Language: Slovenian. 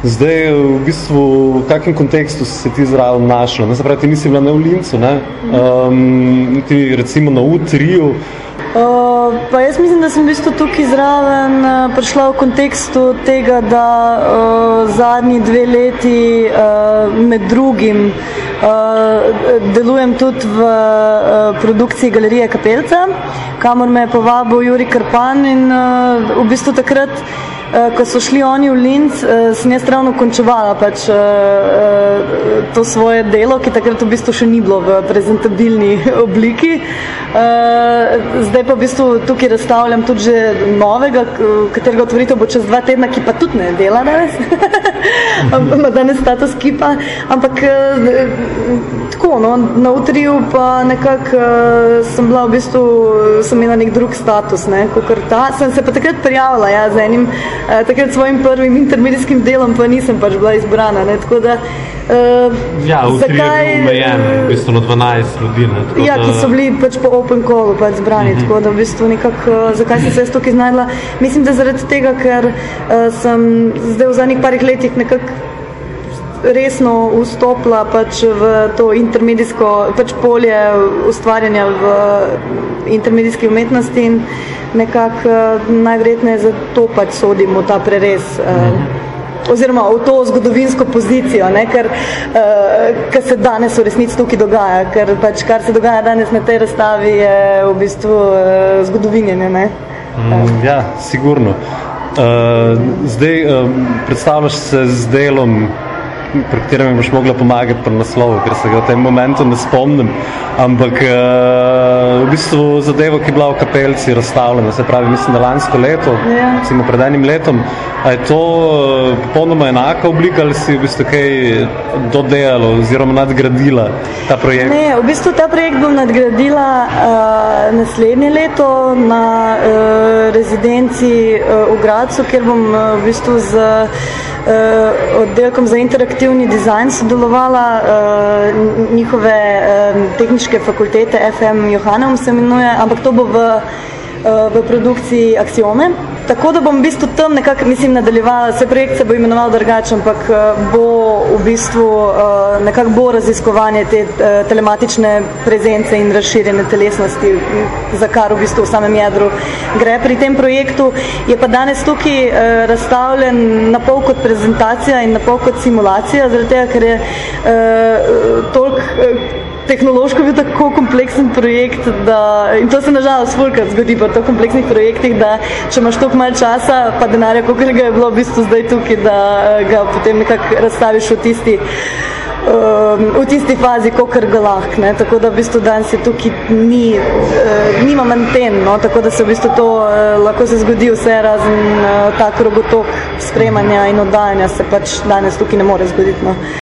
Zdaj, v bistvu, v kakšnem kontekstu si se ti zraven našla? Ne, se pravi, ti nisi bila ne v Lincu, ne? Ti recimo na U3-ju. Pa jaz mislim, da sem v bistvu tukaj zraven prišla v kontekstu tega, da zadnji 2 leti med drugim delujem tudi v produkciji Galerije Kapelica, kamor me je povabil Jurij Krpan in v bistvu takrat, ko so šli oni v Linz, sem jaz ravno končevala pač to svoje delo, ki takrat v bistvu še ni bilo v prezentabilni obliki. Zdaj pa v bistvu tukaj razstavljam tudi že novega, katerega otvoritev bo čez 2 tedna, ki pa tudi ne dela danes. Ima danes status kipa, ampak tako, no, na U3-ju pa nekako sem bila v bistvu, sem imela nek drug status, ne, kakor ta. Sem se pa takrat prijavila, ja, z enim takrat svojim prvim intermedijskim delom, pa nisem pač bila izbrana, ne, tako da ja, V3 je bil omejen, v bistvu na 12 ljudi, ne, tako ja, ki so bili pač po open callu pač zbrani, tako da v bistvu nekako, zakaj sem se jaz tukaj znajdla? Mislim, da zaradi tega, ker sem zdaj v zadnjih parih letih nekako resno vstopila pač v to intermedijsko pač polje ustvarjanja v intermedijski umetnosti in nekako najverjetneje zato pač sodim v ta prerez oziroma v to zgodovinsko pozicijo, ne, ker se danes v resnici tukaj dogaja, ker pač kar se dogaja danes na tej razstavi je v bistvu zgodovinjenje, ne. Ja, sigurno. Zdaj predstavljaš se z delom, pri katerem mi boš mogla pomagati pri naslovu, ker se ga v tem momentu ne spomnim, ampak v bistvu zadevo, ki je bila v Kapelici razstavljena, se pravi, mislim, da lansko leto, recimo pred enim letom, a je to popolnoma enaka oblika ali si v bistvu kaj dodelala oziroma nadgradila ta projekt? Ne, v bistvu ta projekt bom nadgradila naslednje leto na rezidenci v Gradcu, kjer bom v bistvu z oddelkom za interaktivni dizajn sodelovala, njihove tehniške fakultete FM Johanneum se imenuje, ampak to bo v produkciji Aksiome. Tako da bom v bistvu tam nekako, mislim, nadaljevala, se projekt se bo imenoval drugače, ampak bo v bistvu nekako bo raziskovanje te telematične prezence in razširjene telesnosti, za kar v bistvu v samem jedru gre pri tem projektu. Je pa danes tukaj razstavljen na pol kot prezentacija in na pol kot simulacija, zaradi tega, ker je toliko tehnološko bil tako kompleksen projekt, da, in to se nažalost fulkrat zgodi pri tako kompleksnih projektih, da če imaš toliko malo časa, pa denarja, koliko ga je bilo v bistvu zdaj tukaj, da ga potem nekako razstaviš v tisti fazi, kolikor ga lahko, ne, tako da v bistvu danes je tukaj nima manten, no, tako da se v bistvu to lahko se zgodi vse razen tak rogotok spremanja in oddajanja se pač danes tukaj ne more zgoditi, no.